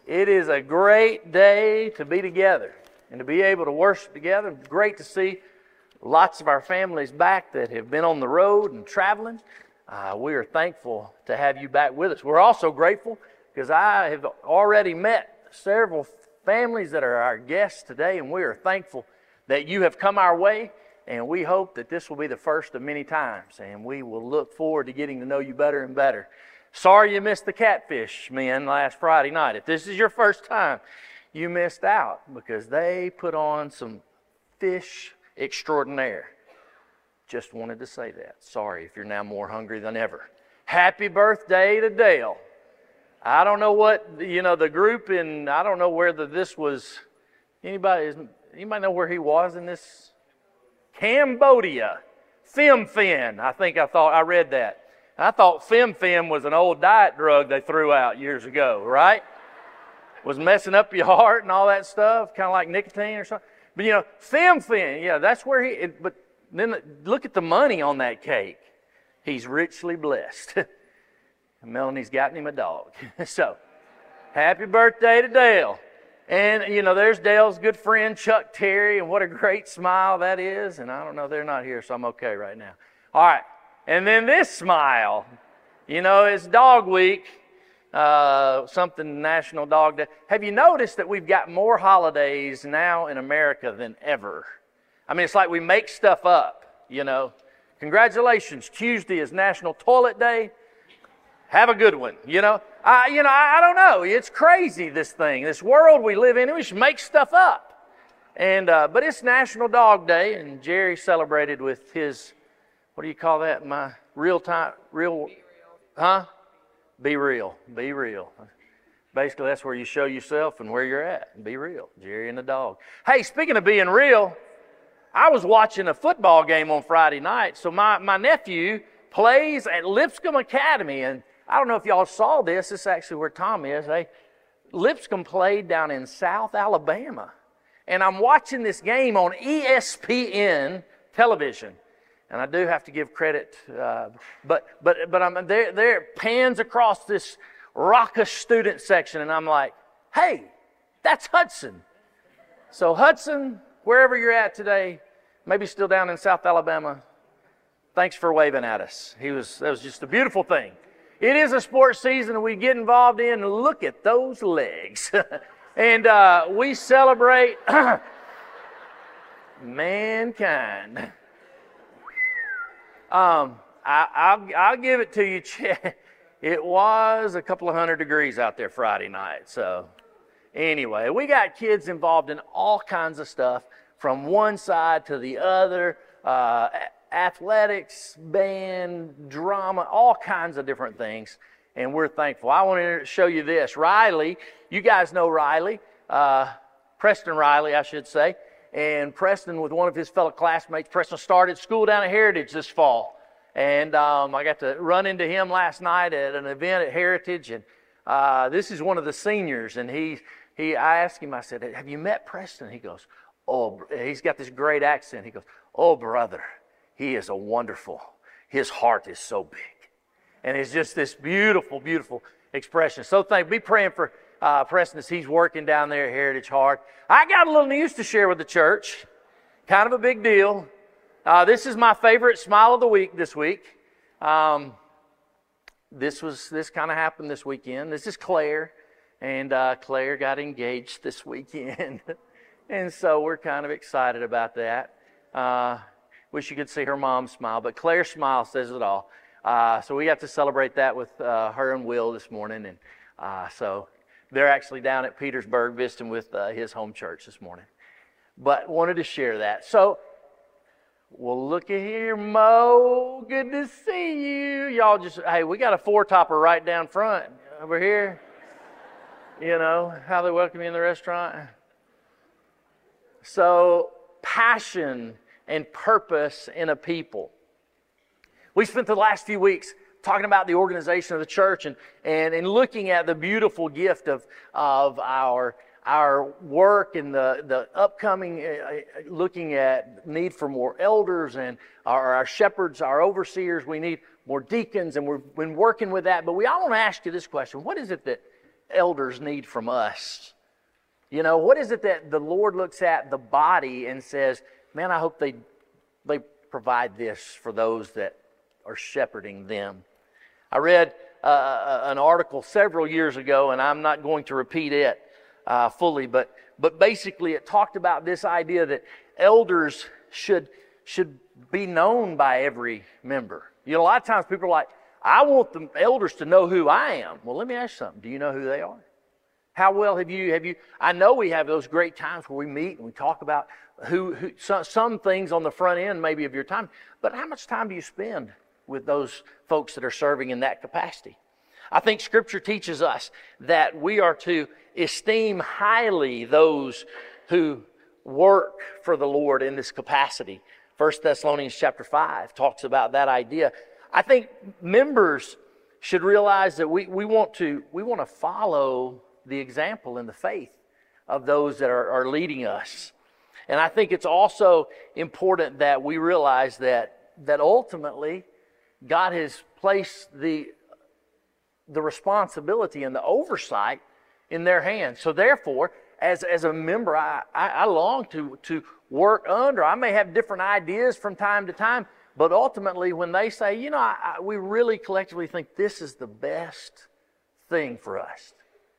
It is a great day to be together and to be able to worship together. Great to see lots of our families back that have been on the road and traveling. We are thankful to have you back with us. We're also grateful because I have already met several families that are our guests today, and we are thankful that you have come our way, and we hope that this will be the first of many times, and we will look forward to getting to know you better and better. Sorry you missed the Catfish men last Friday night. If this is your first time, you missed out because they put on some fish extraordinaire. Just wanted to say that. Sorry if you're now more hungry than ever. Happy birthday to Dale. I don't know what, the group in, I don't know whether this was, anybody know where he was in this? Cambodia. Fem-Phen. I read that. I thought Fem-Phen was an old diet drug they threw out years ago, right? Was messing up your heart and all that stuff, kind of like nicotine or something. But Fem-Phen, yeah, that's where but then look at the money on that cake. He's richly blessed. Melanie's gotten him a dog. So, happy birthday to Dale. And, there's Dale's good friend, Chuck Terry, and what a great smile that is. And I don't know, they're not here, so I'm okay right now. All right. And then this smile, it's Dog Week, something National Dog Day. Have you noticed that we've got more holidays now in America than ever? I mean, it's like we make stuff up, Congratulations, Tuesday is National Toilet Day. Have a good one, I don't know. It's crazy, this world we live in. We just make stuff up. And but it's National Dog Day, and Jerry celebrated with his, what do you call that? My real time, huh? Be real. Be real. Basically, that's where you show yourself and where you're at. Be real. Jerry and the dog. Hey, speaking of being real, I was watching a football game on Friday night. So my nephew plays at Lipscomb Academy, and I don't know if y'all saw this. This is actually where Tom is. Lipscomb played down in South Alabama. And I'm watching this game on ESPN television. And I do have to give credit, but I'm there pans across this raucous student section, and I'm like, hey, that's Hudson. So Hudson, wherever you're at today, maybe still down in South Alabama, thanks for waving at us. That was just a beautiful thing. It is a sports season, and we get involved in. Look at those legs, and we celebrate mankind. I'll give it to you, Chad. It was a couple of 100 degrees out there Friday night. So anyway, we got kids involved in all kinds of stuff from one side to the other, athletics, band, drama, all kinds of different things. And we're thankful. I want to show you this. Riley, you guys know Riley, Preston Riley, I should say. And Preston, with one of his fellow classmates, Preston started school down at Heritage this fall. And I got to run into him last night at an event at Heritage. And this is one of the seniors. And I asked him, I said, have you met Preston? He goes, oh, he's got this great accent. He goes, oh, brother, he is wonderful. His heart is so big. And it's just this beautiful, beautiful expression. So be praying for Preston as he's working down there at Heritage hard. I got a little news to share with the church. Kind of a big deal. This is my favorite smile of the week this week. This kind of happened this weekend. This is Claire. And Claire got engaged this weekend. And so we're kind of excited about that. Wish you could see her mom smile. But Claire's smile says it all. So we got to celebrate that with her and Will this morning. And so they're actually down at Petersburg visiting with his home church this morning. But wanted to share that. So, well, look at here, Mo. Good to see you. Y'all hey, we got a four-topper right down front over here. How they welcome you in the restaurant. So, passion and purpose in a people. We spent the last few weeks talking about the organization of the church and looking at the beautiful gift of our work and the upcoming, looking at need for more elders and our shepherds, our overseers. We need more deacons, and we've been working with that. But I want to ask you this question. What is it that elders need from us? You know, what is it that the Lord looks at the body and says, man, I hope they provide this for those that are shepherding them? I read an article several years ago, and I'm not going to repeat it fully, but basically it talked about this idea that elders should be known by every member. You know, a lot of times people are like, I want the elders to know who I am. Well, let me ask you something. Do you know who they are? How well have you? I know we have those great times where we meet and we talk about some things on the front end maybe of your time, but how much time do you spend with those folks that are serving in that capacity? I think Scripture teaches us that we are to esteem highly those who work for the Lord in this capacity. 1 Thessalonians chapter 5 talks about that idea. I think members should realize that we want to follow the example in the faith of those that are leading us. And I think it's also important that we realize that ultimately God has placed the responsibility and the oversight in their hands. So therefore, as a member, I long to work under. I may have different ideas from time to time, but ultimately when they say, you know, we really collectively think this is the best thing for us,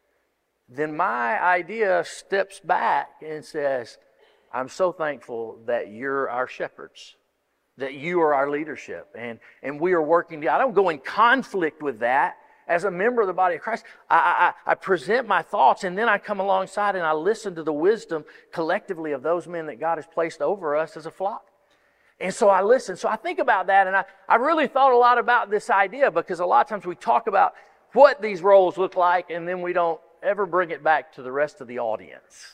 then my idea steps back and says, I'm so thankful that you're our shepherds, that you are our leadership, and we are working together. I don't go in conflict with that. As a member of the body of Christ, I present my thoughts, and then I come alongside and I listen to the wisdom collectively of those men that God has placed over us as a flock. And so I listen. So I think about that, and I really thought a lot about this idea, because a lot of times we talk about what these roles look like, and then we don't ever bring it back to the rest of the audience.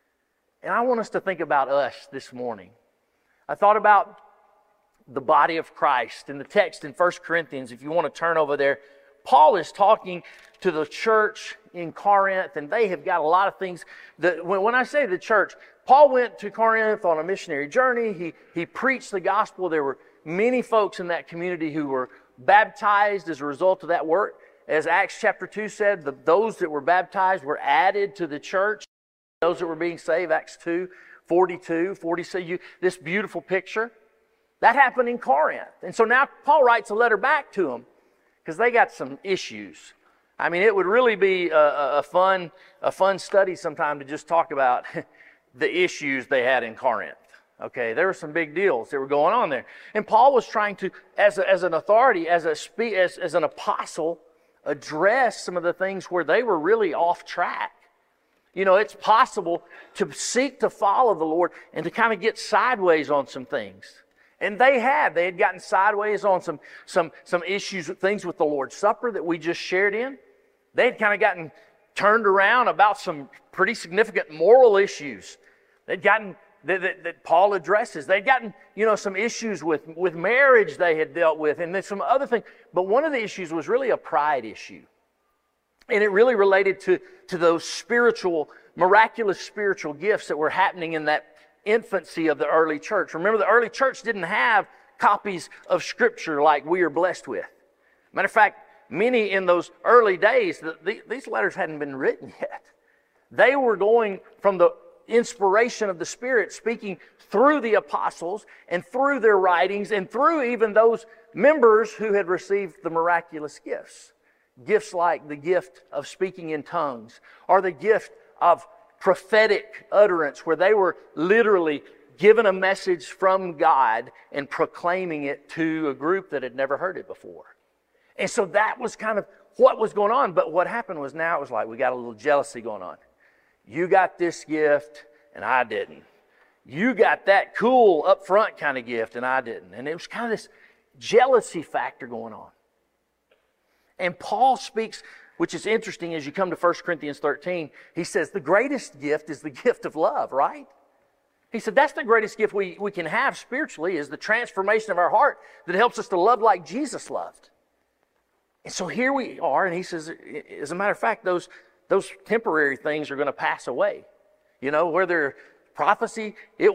And I want us to think about us this morning. I thought about the body of Christ in the text in 1 Corinthians. If you want to turn over there, Paul is talking to the church in Corinth, and they have got a lot of things. When I say the church, Paul went to Corinth on a missionary journey. He preached the gospel. There were many folks in that community who were baptized as a result of that work. As Acts chapter 2 said, those that were baptized were added to the church. Those that were being saved, Acts 2, 42, 46, this beautiful picture. That happened in Corinth. And so now Paul writes a letter back to them, because they got some issues. I mean, it would really be a fun study sometime to just talk about the issues they had in Corinth. Okay, there were some big deals that were going on there. And Paul was trying to, as an authority, as an apostle, address some of the things where they were really off track. You know, it's possible to seek to follow the Lord and to kind of get sideways on some things. And they had gotten sideways on some issues, things with the Lord's Supper that we just shared in. They had kind of gotten turned around about some pretty significant moral issues. They'd gotten that Paul addresses. They'd gotten, you know, some issues with marriage they had dealt with, and then some other things. But one of the issues was really a pride issue. And it really related to those miraculous spiritual gifts that were happening in that infancy of the early church. Remember, the early church didn't have copies of Scripture like we are blessed with. Matter of fact, many in those early days, these letters hadn't been written yet. They were going from the inspiration of the Spirit, speaking through the apostles and through their writings and through even those members who had received the miraculous gifts. Gifts like the gift of speaking in tongues, or the gift of prophetic utterance, where they were literally given a message from God and proclaiming it to a group that had never heard it before. And so that was kind of what was going on. But what happened was, now it was like we got a little jealousy going on. You got this gift and I didn't. You got that cool up front kind of gift and I didn't. And it was kind of this jealousy factor going on. And Paul speaks, which is interesting as you come to 1 Corinthians 13, he says the greatest gift is the gift of love, right? He said that's the greatest gift we can have spiritually, is the transformation of our heart that helps us to love like Jesus loved. And so here we are, and he says, as a matter of fact, those temporary things are going to pass away. You know, where there's prophecy,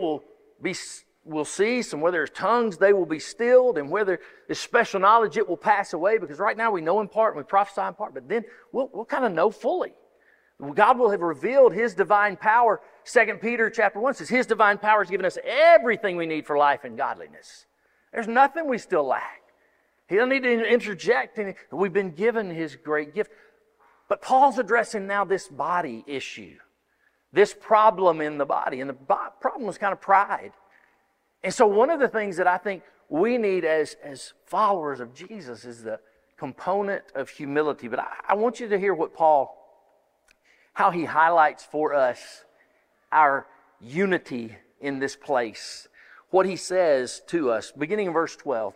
we'll cease, and where there's tongues, they will be stilled, and where there's special knowledge, it will pass away, because right now we know in part and we prophesy in part, but then we'll kind of know fully. God will have revealed His divine power. 2 Peter chapter 1 says His divine power has given us everything we need for life and godliness. There's nothing we still lack. He doesn't need to interject anything. We've been given His great gift. But Paul's addressing now this body issue, this problem in the body. And the problem is kind of pride. And so one of the things that I think we need as followers of Jesus is the component of humility. But I want you to hear how he highlights for us our unity in this place. What he says to us, beginning in verse 12.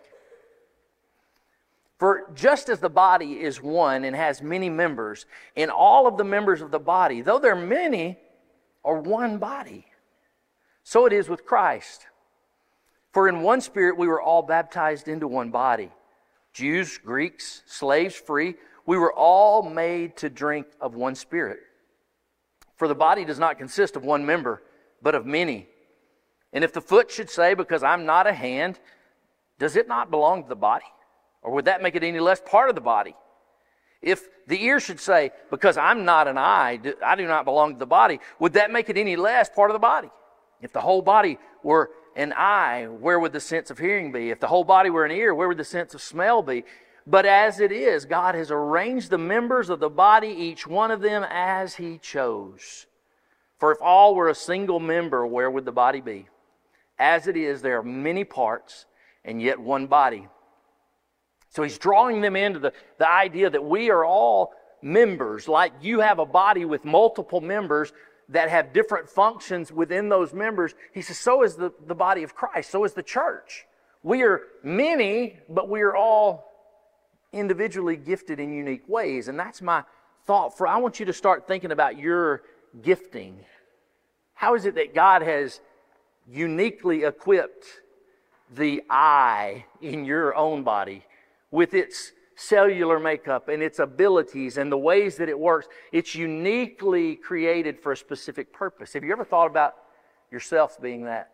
For just as the body is one and has many members, and all of the members of the body, though they're many, are one body, so it is with Christ. For in one Spirit we were all baptized into one body, Jews, Greeks, slaves, free. We were all made to drink of one Spirit. For the body does not consist of one member, but of many. And if the foot should say, because I'm not a hand, does it not belong to the body? Or would that make it any less part of the body? If the ear should say, because I'm not an eye, I do not belong to the body, would that make it any less part of the body? If the whole body were an eye, where would the sense of hearing be? If the whole body were an ear, where would the sense of smell be? But as it is, God has arranged the members of the body, each one of them as He chose. For if all were a single member, where would the body be? As it is, there are many parts, and yet one body. So He's drawing them into the idea that we are all members. Like you have a body with multiple members that have different functions within those members. He says, so is the body of Christ. So is the church. We are many, but we are all individually gifted in unique ways. And that's my thought I want you to start thinking about your gifting. How is it that God has uniquely equipped the eye in your own body with its cellular makeup and its abilities and the ways that it works? It's uniquely created for a specific purpose. Have you ever thought about yourself being that?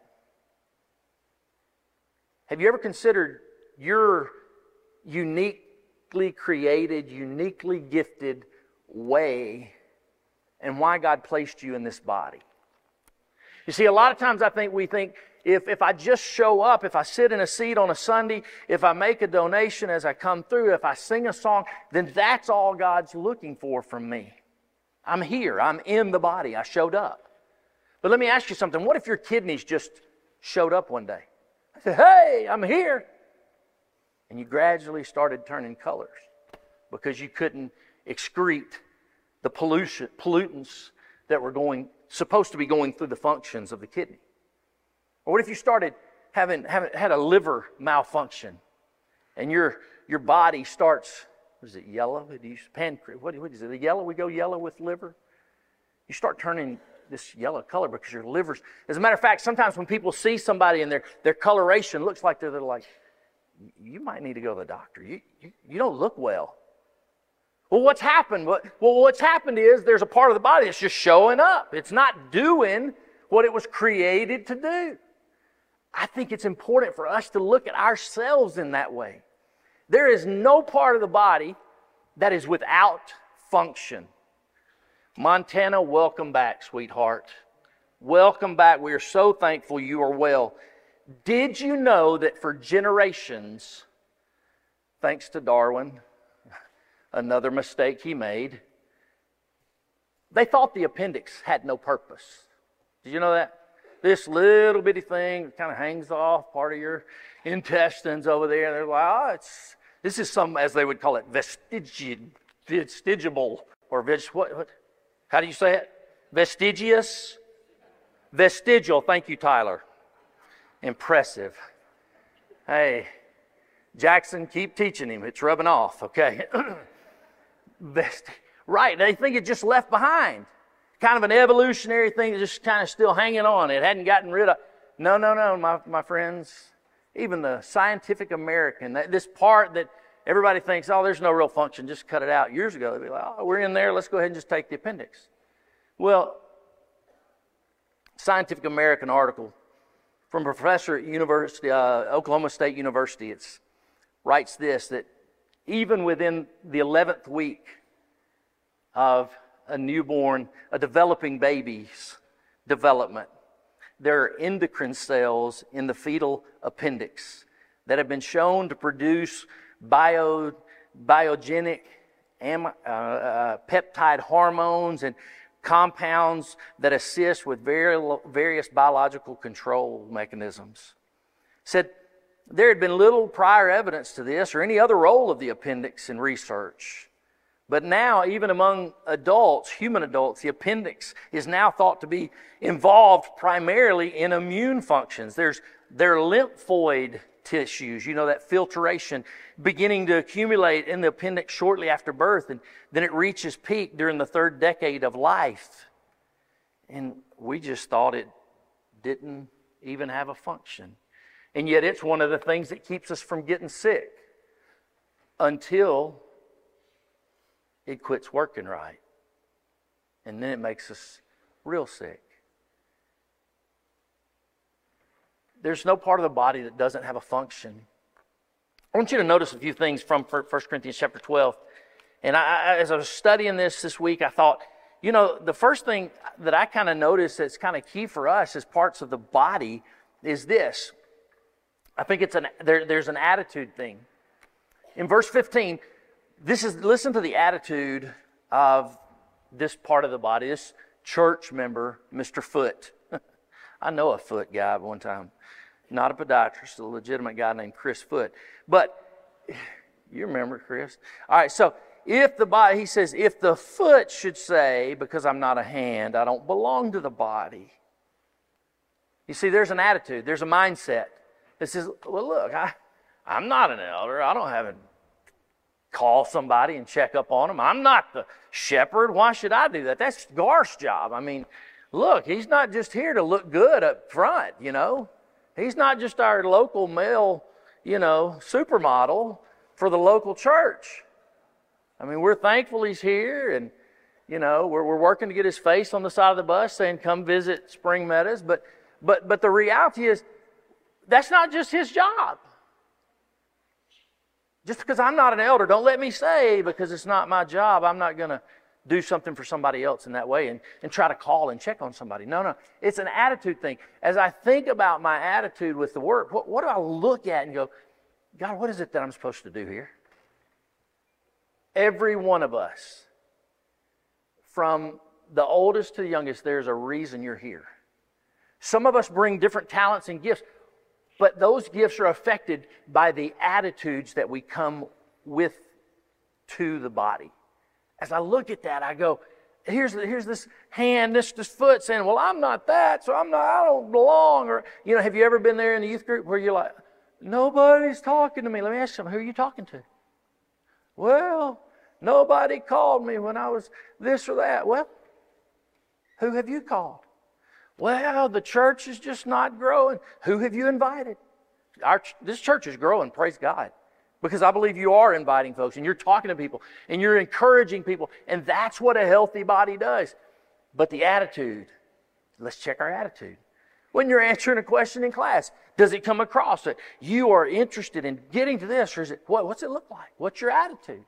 Have you ever considered your uniquely created, uniquely gifted way and why God placed you in this body? You see, a lot of times we think if I just show up, if I sit in a seat on a Sunday, if I make a donation as I come through, if I sing a song, then that's all God's looking for from me. I'm here. I'm in the body. I showed up. But let me ask you something. What if your kidneys just showed up one day? I said, hey, I'm here. And you gradually started turning colors because you couldn't excrete the pollutants that were supposed to be going through the functions of the kidney. Or what if you started having had a liver malfunction and your body starts, what is it, yellow? What is it, yellow? We go yellow with liver? You start turning this yellow color because your liver's... As a matter of fact, sometimes when people see somebody and their coloration looks like they're like, you might need to go to the doctor. You don't look well. Well, what's happened? Well, what's happened is there's a part of the body that's just showing up. It's not doing what it was created to do. I think it's important for us to look at ourselves in that way. There is no part of the body that is without function. Montana, welcome back, sweetheart. Welcome back. We are so thankful you are well. Did you know that for generations, thanks to Darwin, another mistake he made, they thought the appendix had no purpose. Did you know that? This little bitty thing kind of hangs off part of your intestines over there. They're like, this is some, as they would call it, vestigible, or what? How do you say it? Vestigious? Vestigial. Thank you, Tyler. Impressive. Hey, Jackson, keep teaching him. It's rubbing off, okay? Right, they think it just left behind. Kind of an evolutionary thing that's just kind of still hanging on. It hadn't gotten rid of. No, my friends. Even the Scientific American, this part that everybody thinks, oh, there's no real function, just cut it out. Years ago, they'd be like, oh, we're in there, let's go ahead and just take the appendix. Well, Scientific American article from a professor at Oklahoma State University. It writes this, that even within the 11th week of a newborn, a developing baby's development, there are endocrine cells in the fetal appendix that have been shown to produce biogenic peptide hormones and compounds that assist with various biological control mechanisms. Said there had been little prior evidence to this or any other role of the appendix in research. But now, even among adults, human adults, the appendix is now thought to be involved primarily in immune functions. There are lymphoid tissues, that filtration beginning to accumulate in the appendix shortly after birth, and then it reaches peak during the third decade of life. And we just thought it didn't even have a function. And yet it's one of the things that keeps us from getting sick until it quits working right. And then it makes us real sick. There's no part of the body that doesn't have a function. I want you to notice a few things from 1 Corinthians chapter 12. And as I was studying this week, I thought, the first thing that I kind of noticed that's kind of key for us as parts of the body is this. I think there's an attitude thing. In verse 15, listen to the attitude of this part of the body, this church member, Mr. Foot. I know a foot guy at one time. Not a podiatrist, a legitimate guy named Chris Foot. But you remember Chris. All right, so he says, if the foot should say, because I'm not a hand, I don't belong to the body. You see, there's an attitude, there's a mindset that says, well, look, I'm not an elder. I don't have to call somebody and check up on them. I'm not the shepherd. Why should I do that? That's Garth's job. I mean, look, he's not just here to look good up front, He's not just our local male, supermodel for the local church. I mean, we're thankful he's here, and, we're working to get his face on the side of the bus saying, come visit Spring Meadows. But the reality is, that's not just his job. Just because I'm not an elder, don't let me say, because it's not my job, I'm not going to do something for somebody else in that way and try to call and check on somebody. No. It's an attitude thing. As I think about my attitude with the Word, what do I look at and go, God, what is it that I'm supposed to do here? Every one of us, from the oldest to the youngest, there's a reason you're here. Some of us bring different talents and gifts, but those gifts are affected by the attitudes that we come with to the body. As I look at that, I go, here's this hand, this foot saying, well, I'm not that, so I don't belong. Or, have you ever been there in the youth group where you're like, nobody's talking to me? Let me ask you something. Who are you talking to? Well, nobody called me when I was this or that. Well, who have you called? Well, the church is just not growing. Who have you invited? This church is growing, praise God. Because I believe you are inviting folks and you're talking to people and you're encouraging people. And that's what a healthy body does. But the attitude, let's check our attitude. When you're answering a question in class, does it come across that you are interested in getting to this? Or is it, what's it look like? What's your attitude?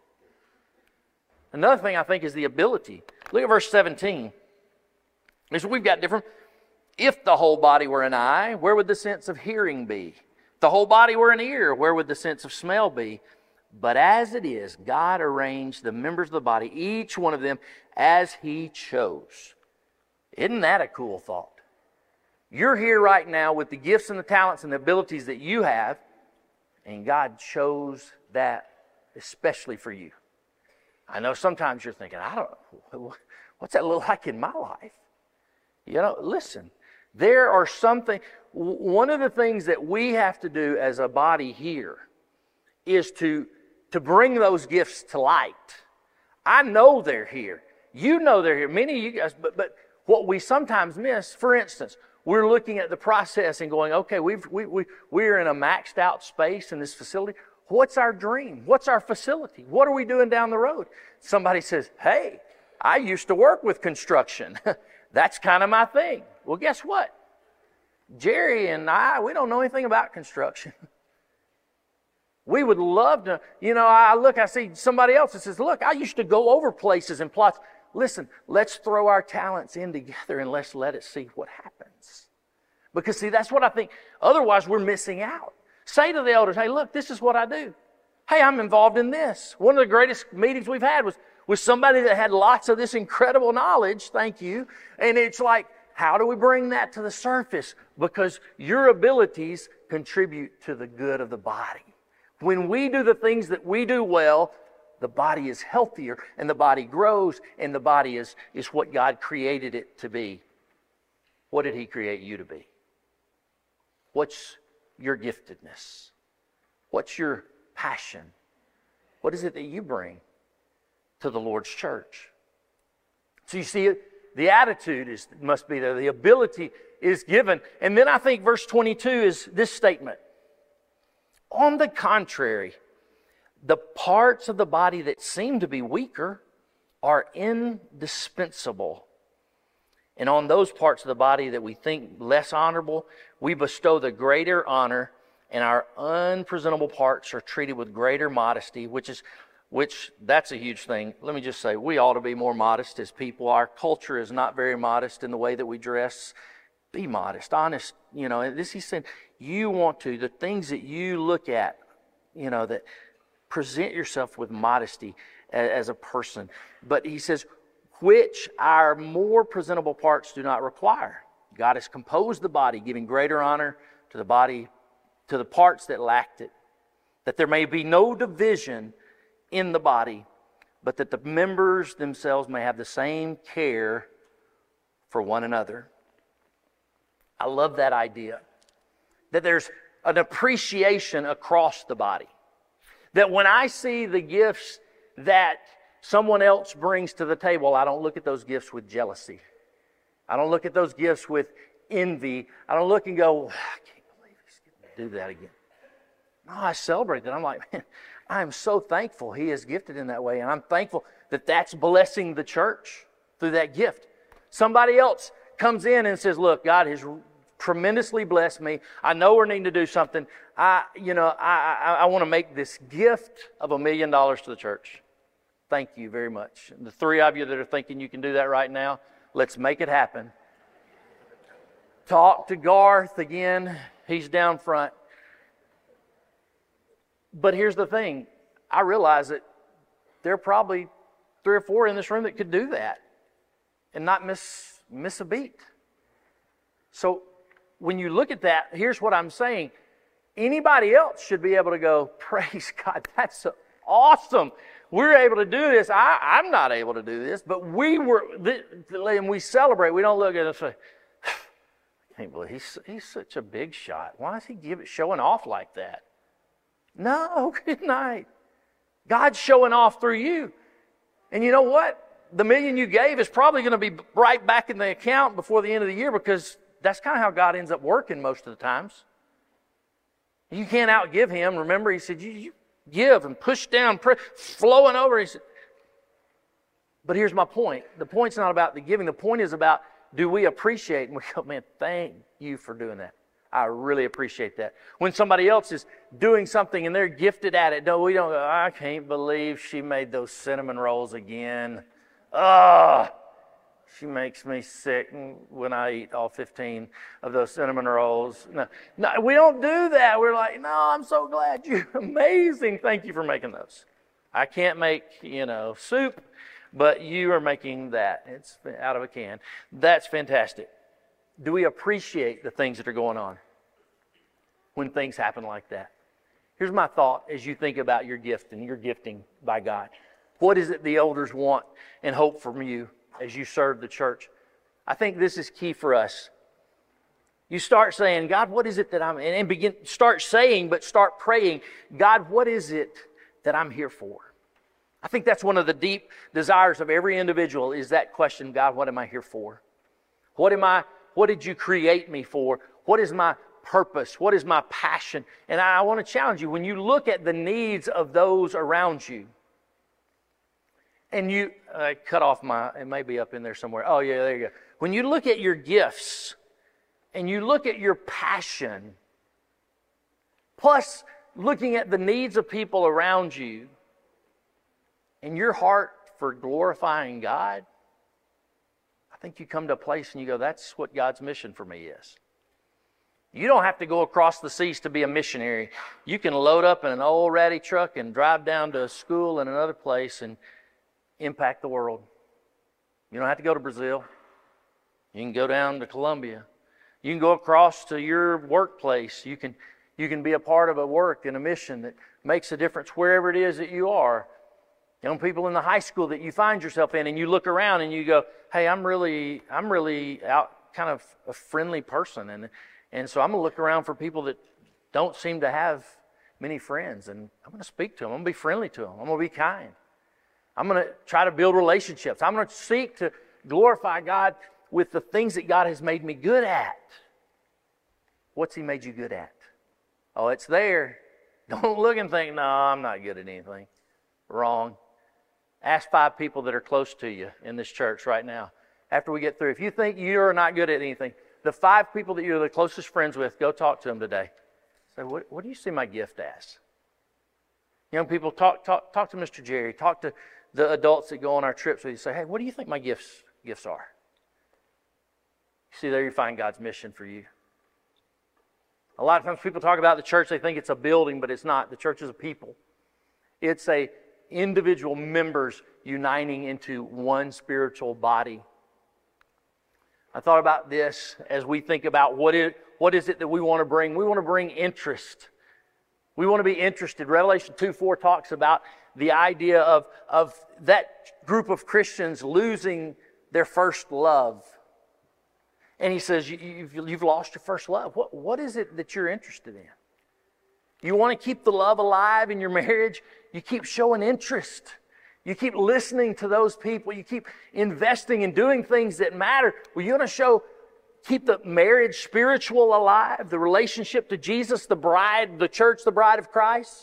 Another thing I think is the ability. Look at verse 17. So we've got different. If the whole body were an eye, where would the sense of hearing be? If the whole body were an ear, where would the sense of smell be? But as it is, God arranged the members of the body, each one of them, as He chose. Isn't that a cool thought? You're here right now with the gifts and the talents and the abilities that you have, and God chose that especially for you. I know sometimes you're thinking, what's that look like in my life? Listen, there are one of the things that we have to do as a body here is to bring those gifts to light. I know they're here. You know they're here. Many of you guys, but what we sometimes miss, for instance, we're looking at the process and going, okay, we're in a maxed out space in this facility. What's our dream? What's our facility? What are we doing down the road? Somebody says, hey, I used to work with construction. That's kind of my thing. Well, guess what? Jerry and we don't know anything about construction. We would love to, I see somebody else that says, look, I used to go over places and plots. listen, let's throw our talents in together and let's let it see what happens. Because see, that's what I think. Otherwise, we're missing out. Say to the elders, hey, look, this is what I do. Hey, I'm involved in this. One of the greatest meetings we've had was with somebody that had lots of this incredible knowledge. Thank you. And it's like, how do we bring that to the surface? Because your abilities contribute to the good of the body. When we do the things that we do well, the body is healthier and the body grows and the body is what God created it to be. What did He create you to be? What's your giftedness? What's your passion? What is it that you bring to the Lord's church? So you see, the attitude must be there. The ability is given. And then I think verse 22 is this statement. On the contrary, the parts of the body that seem to be weaker are indispensable. And on those parts of the body that we think less honorable, we bestow the greater honor, and our unpresentable parts are treated with greater modesty, which that's a huge thing. Let me just say, we ought to be more modest as people. Our culture is not very modest in the way that we dress. Be modest, honest. This he said, the things that you look at, that present yourself with modesty as a person. But he says, which our more presentable parts do not require. God has composed the body, giving greater honor to the body, to the parts that lacked it, that there may be no division in the body, but that the members themselves may have the same care for one another. I love that idea, that there's an appreciation across the body. That when I see the gifts that someone else brings to the table, I don't look at those gifts with jealousy. I don't look at those gifts with envy. I don't look and go, I can't believe he's getting to do that again. No, I celebrate that. I'm like, man, I am so thankful he is gifted in that way. And I'm thankful that that's blessing the church through that gift. Somebody else comes in and says, look, God has tremendously blessed me. I know we're needing to do something. I want to make this gift of $1 million to the church. Thank you very much. And the three of you that are thinking you can do that right now, let's make it happen. Talk to Garth again. He's down front. But here's the thing. I realize that there are probably 3 or 4 in this room that could do that and not miss a beat. So when you look at that, here's what I'm saying. Anybody else should be able to go, praise God, that's awesome. We're able to do this. I'm not able to do this, but and we celebrate. We don't look at it and say, I can't believe he's such a big shot. Why is he showing off like that? No, good night. God's showing off through you. And you know what? The $1 million you gave is probably going to be right back in the account before the end of the year, because that's kind of how God ends up working most of the times. You can't outgive Him. Remember, He said, you give and push down, flowing over. He said, but here's my point. The point's not about the giving. The point is about, do we appreciate? And we go, man, thank you for doing that. I really appreciate that. When somebody else is doing something and they're gifted at it, no, we don't go, I can't believe she made those cinnamon rolls again. She makes me sick when I eat all 15 of those cinnamon rolls. No, we don't do that. We're like, no, I'm so glad you're amazing. Thank you for making those. I can't make, soup, but you are making that. It's out of a can. That's fantastic. Do we appreciate the things that are going on when things happen like that? Here's my thought as you think about your gift and your gifting by God. What is it the elders want and hope from you as you serve the church? I think this is key for us. You start saying, God, what is it that start saying, but start praying, God, what is it that I'm here for? I think that's one of the deep desires of every individual, is that question, God, what am I here for? What did you create me for? What is my purpose? What is my passion? And I want to challenge you, when you look at the needs of those around you, and you cut off it may be up in there somewhere. Oh yeah, there you go. When you look at your gifts and you look at your passion, plus looking at the needs of people around you and your heart for glorifying God, think you come to a place and you go, that's what God's mission for me is. You don't have to go across the seas to be a missionary. You can load up in an old ratty truck and drive down to a school in another place and impact the world. You don't have to go to Brazil. You can go down to Colombia. You can go across to your workplace. You can be a part of a work and a mission that makes a difference wherever it is that you are. Young people in the high school that you find yourself in, and you look around and you go, hey, I'm really out, kind of a friendly person, and so I'm going to look around for people that don't seem to have many friends, and I'm going to speak to them. I'm going to be friendly to them. I'm going to be kind. I'm going to try to build relationships. I'm going to seek to glorify God with the things that God has made me good at. What's He made you good at? Oh, it's there. Don't look and think, no, I'm not good at anything. Wrong. Ask 5 people that are close to you in this church right now. After we get through, if you think you're not good at anything, the 5 people that you're the closest friends with, go talk to them today. Say, what do you see my gift as? Young people, talk to Mr. Jerry. Talk to the adults that go on our trips with you. Say, hey, what do you think my gifts are? You see, there you find God's mission for you. A lot of times people talk about the church, they think it's a building, but it's not. The church is a people. It's a individual members uniting into one spiritual body. I thought about this as we think about what is it that we want to bring. We want to bring interest. We want to be interested. Revelation 2:4 talks about the idea of that group of Christians losing their first love. And he says, you've lost your first love. What is it that you're interested in? You want to keep the love alive in your marriage? You keep showing interest. You keep listening to those people. You keep investing in doing things that matter. Well, you want to keep the marriage spiritual alive, the relationship to Jesus, the bride, the church, the bride of Christ.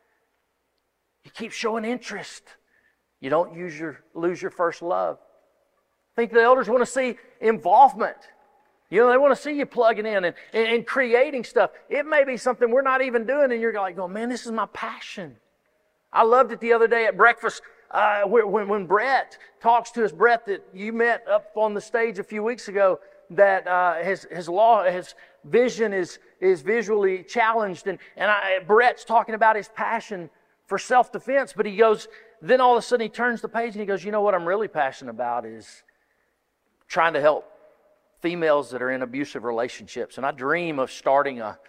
You keep showing interest. You don't lose your first love. I think the elders want to see involvement. You know, they want to see you plugging in and creating stuff. It may be something we're not even doing, and you're like, going, man, this is my passion. I loved it the other day at breakfast when Brett talks to us. Brett, that you met up on the stage a few weeks ago, that his vision is visually challenged, and Brett's talking about his passion for self-defense. But he goes, then all of a sudden he turns the page and he goes, you know what I'm really passionate about is trying to help females that are in abusive relationships. And I dream of starting a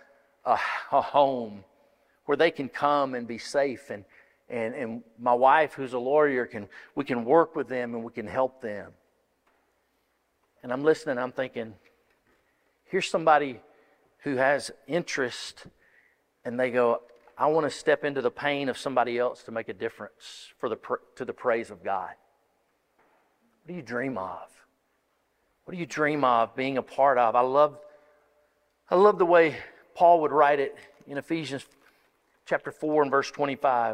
home where they can come and be safe. And my wife, who's a lawyer, we can work with them and we can help them. And I'm listening, I'm thinking, here's somebody who has interest, and they go, I want to step into the pain of somebody else to make a difference to the praise of God. What do you dream of? What do you dream of being a part of? I love the way Paul would write it in Ephesians chapter 4 and verse 25.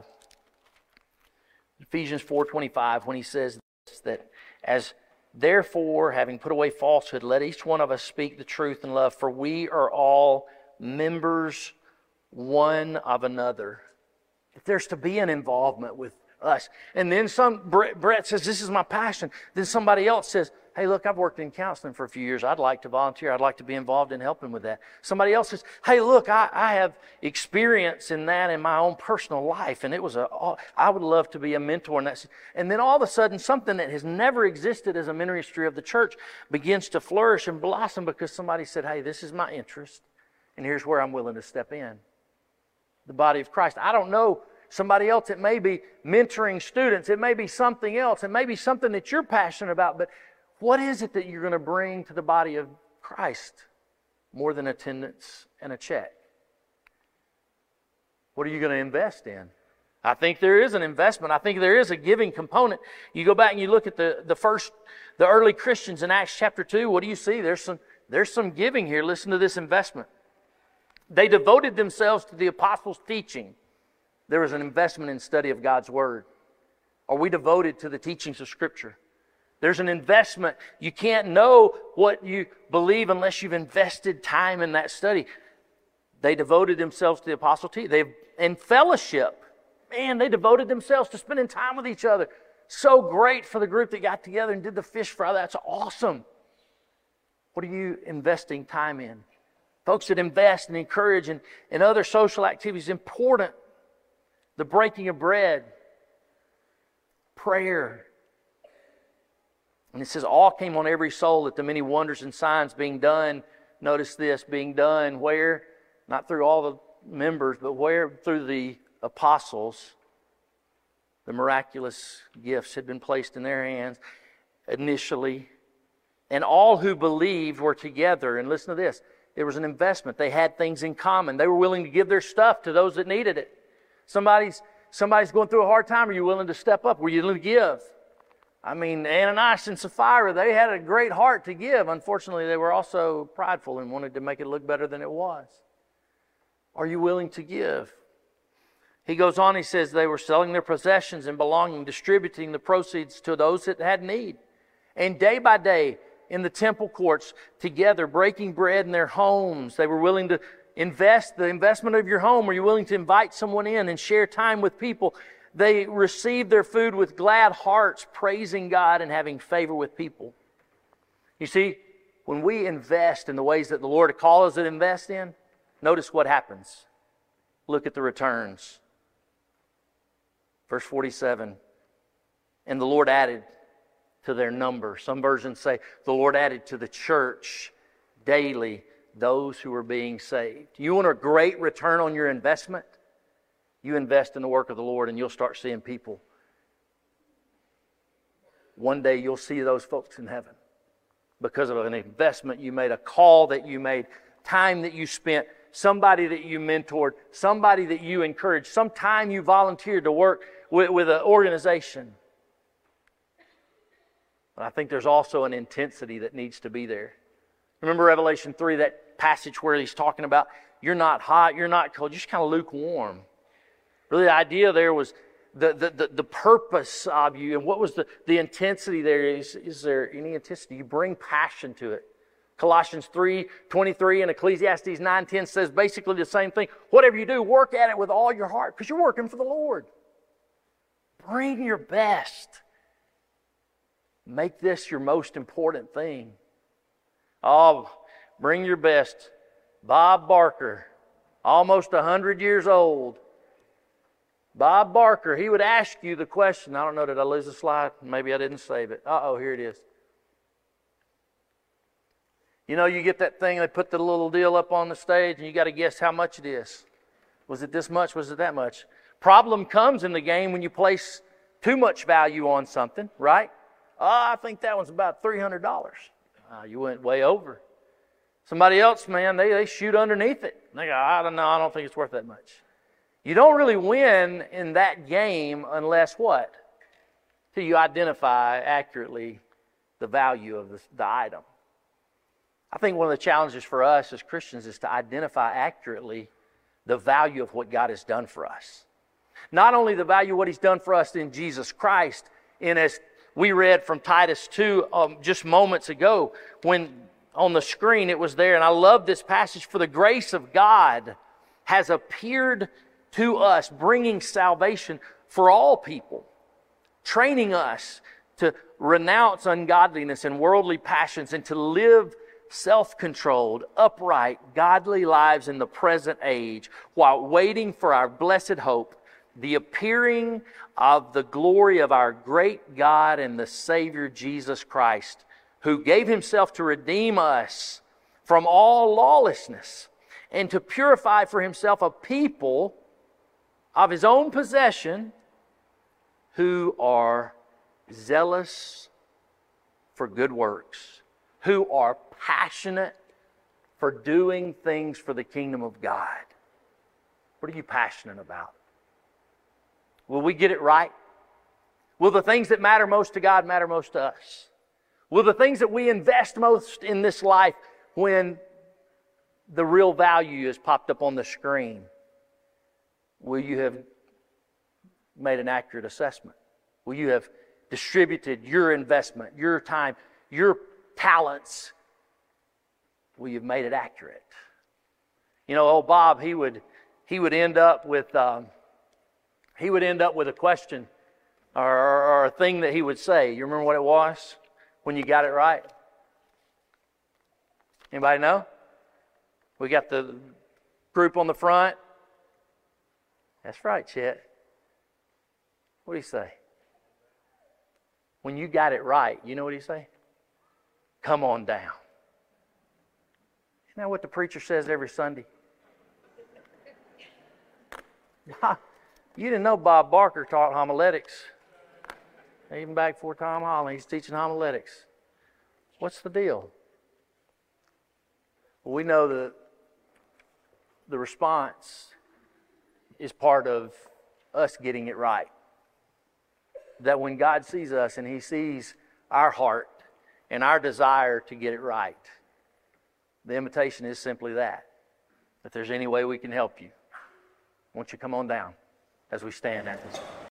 Ephesians 4:25, when he says this, that as therefore, having put away falsehood, let each one of us speak the truth in love, for we are all members one of another. If there's to be an involvement with us. And then Brett says, this is my passion. Then somebody else says, hey, look, I've worked in counseling for a few years. I'd like to volunteer. I'd like to be involved in helping with that. Somebody else says, hey, look, I have experience in that in my own personal life. And I would love to be a mentor in that. And then all of a sudden, something that has never existed as a ministry of the church begins to flourish and blossom because somebody said, hey, this is my interest. And here's where I'm willing to step in. The body of Christ. I don't know somebody else. It may be mentoring students. It may be something else. It may be something that you're passionate about. But what is it that you're going to bring to the body of Christ more than attendance and a check? What are you going to invest in? I think there is an investment. I think there is a giving component. You go back and you look at the early Christians in Acts chapter 2. What do you see? There's some giving here. Listen to this investment. They devoted themselves to the apostles' teaching. There was an investment in study of God's Word. Are we devoted to the teachings of Scripture? There's an investment. You can't know what you believe unless you've invested time in that study. They devoted themselves to the apostle teaching. And fellowship. Man, they devoted themselves to spending time with each other. So great for the group that got together and did the fish fry. That's awesome. What are you investing time in? Folks that invest and encourage in other social activities, important. The breaking of bread, prayer. And it says, all came on every soul that the many wonders and signs being done. Notice this, being done where? Not through all the members, but where? Through the apostles. The miraculous gifts had been placed in their hands initially. And all who believed were together. And listen to this. There was an investment. They had things in common. They were willing to give their stuff to those that needed it. Somebody's going through a hard time. Are you willing to step up? Were you willing to give? I mean, Ananias and Sapphira, they had a great heart to give. Unfortunately, they were also prideful and wanted to make it look better than it was. Are you willing to give? He goes on, he says they were selling their possessions and belonging, distributing the proceeds to those that had need. And day by day, in the temple courts, together, breaking bread in their homes. They were willing to invest, the investment of your home. Were you willing to invite someone in and share time with people? They received their food with glad hearts, praising God and having favor with people. You see, when we invest in the ways that the Lord calls us to invest in, notice what happens. Look at the returns. Verse 47, and the Lord added to their number. Some versions say the Lord added to the church daily those who were being saved. You want a great return on your investment? You invest in the work of the Lord and you'll start seeing people. One day you'll see those folks in heaven because of an investment you made, a call that you made, time that you spent, somebody that you mentored, somebody that you encouraged, some time you volunteered to work with an organization. But I think there's also an intensity that needs to be there. Remember Revelation 3, that passage where he's talking about you're not hot, you're not cold, you're just kind of lukewarm. Really the idea there was the purpose of you, and what was the intensity there? Is there any intensity? You bring passion to it. Colossians 3:23 and Ecclesiastes 9:10 says basically the same thing. Whatever you do, work at it with all your heart because you're working for the Lord. Bring your best. Make this your most important thing. Oh, bring your best. Bob Barker, almost 100 years old. Bob Barker, he would ask you the question. I don't know, did I lose the slide? Maybe I didn't save it. Uh-oh, here it is. You know, you get that thing, they put the little deal up on the stage, and you got to guess how much it is. Was it this much? Was it that much? Problem comes in the game when you place too much value on something, right? Oh, I think that one's about $300. You went way over. Somebody else, man, they shoot underneath it. They go, I don't think it's worth that much. You don't really win in that game unless what? Till you identify accurately the value of the item. I think one of the challenges for us as Christians is to identify accurately the value of what God has done for us. Not only the value of what He's done for us in Jesus Christ, and as we read from Titus 2 just moments ago, when on the screen it was there, and I love this passage, for the grace of God has appeared to us, bringing salvation for all people, training us to renounce ungodliness and worldly passions and to live self-controlled, upright, godly lives in the present age while waiting for our blessed hope, the appearing of the glory of our great God and the Savior Jesus Christ, who gave Himself to redeem us from all lawlessness and to purify for Himself a people of His own possession who are zealous for good works, who are passionate for doing things for the kingdom of God. What are you passionate about? Will we get it right? Will the things that matter most to God matter most to us? Will the things that we invest most in this life, when the real value is popped up on the screen, will you have made an accurate assessment? Will you have distributed your investment, your time, your talents? Will you have made it accurate? You know, old Bob, he would end up with a question. or a thing that he would say. You remember what it was when you got it right? Anybody know? We got the group on the front. That's right, Chet. What do you say? When you got it right, you know what he say? Come on down. Isn't that what the preacher says every Sunday? You didn't know Bob Barker taught homiletics. Even back before Tom Holland, he's teaching homiletics. What's the deal? Well, we know that the response is part of us getting it right. That when God sees us and He sees our heart and our desire to get it right, the invitation is simply that. If there's any way we can help you, won't you come on down as we stand at this?